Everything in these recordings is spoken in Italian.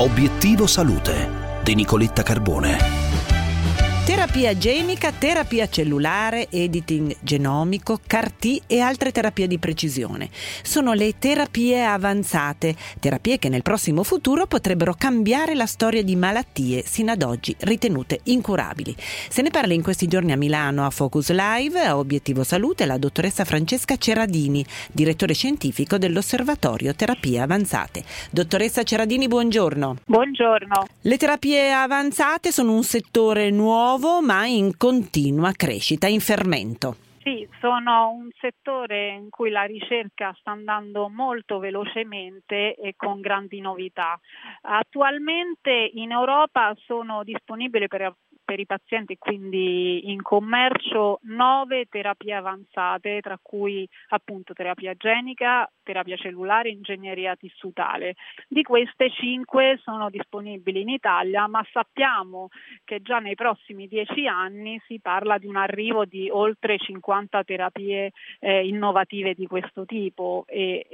Obiettivo Salute di Nicoletta Carbone. Terapia genica, terapia cellulare, editing genomico, CAR-T e altre terapie di precisione. Sono le terapie avanzate, terapie che nel prossimo futuro potrebbero cambiare la storia di malattie sino ad oggi ritenute incurabili. Se ne parla in questi giorni a Milano a Focus Live, a Obiettivo Salute, la dottoressa Francesca Ceradini, direttore scientifico dell'Osservatorio Terapie Avanzate. Dottoressa Ceradini, buongiorno. Buongiorno. Le terapie avanzate sono un settore nuovo ma in continua crescita, in fermento. Sì, sono un settore in cui la ricerca sta andando molto velocemente e con grandi novità. Attualmente in Europa sono disponibili per i pazienti, quindi in commercio, 9 terapie avanzate, tra cui appunto terapia genica, terapia cellulare e ingegneria tissutale. Di queste 5 sono disponibili in Italia, ma sappiamo che già nei prossimi 10 anni si parla di un arrivo di oltre 50 terapie innovative di questo tipo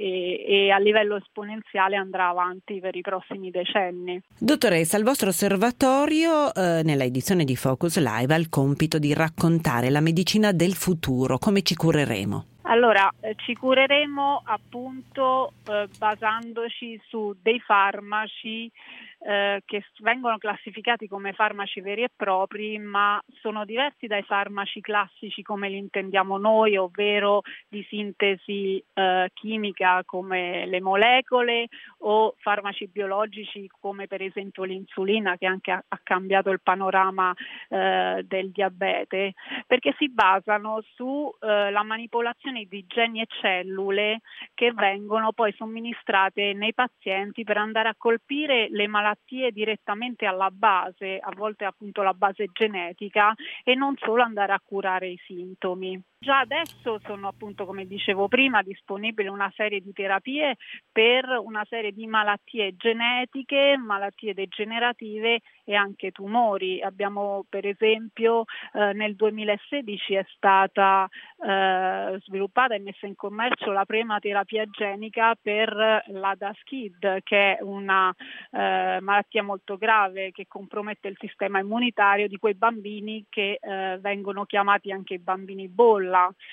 e a livello esponenziale andrà avanti per i prossimi decenni. Dottoressa, il vostro osservatorio nella edizione di Focus Live ha il compito di raccontare la medicina del futuro. Come ci cureremo? Allora, ci cureremo appunto basandoci su dei farmaci che vengono classificati come farmaci veri e propri, ma sono diversi dai farmaci classici come li intendiamo noi, ovvero di sintesi chimica come le molecole o farmaci biologici come per esempio l'insulina, che anche ha cambiato il panorama del diabete, perché si basano su la manipolazione di geni e cellule che vengono poi somministrate nei pazienti per andare a colpire le malattie direttamente alla base, a volte appunto la base genetica, e non solo andare a curare i sintomi. Già adesso sono appunto, come dicevo prima, disponibili una serie di terapie per una serie di malattie genetiche, malattie degenerative e anche tumori. Abbiamo per esempio nel 2016 è stata sviluppata e messa in commercio la prima terapia genica per l'ADAS-Kid, che è una malattia molto grave che compromette il sistema immunitario di quei bambini che vengono chiamati anche i bambini bolla.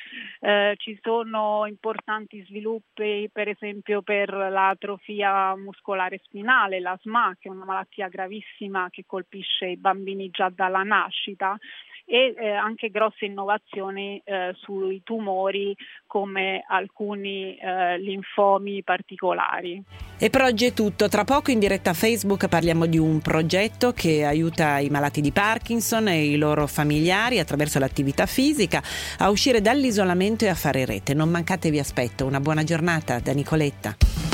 Ci sono importanti sviluppi per esempio per l'atrofia muscolare spinale, la SMA, che è una malattia gravissima che colpisce i bambini già dalla nascita, e anche grosse innovazioni sui tumori come alcuni linfomi particolari. E per oggi è tutto. Tra poco in diretta Facebook parliamo di un progetto che aiuta i malati di Parkinson e i loro familiari attraverso l'attività fisica a uscire dall'isolamento e a fare rete. Non mancate, vi aspetto. Una buona giornata da Nicoletta.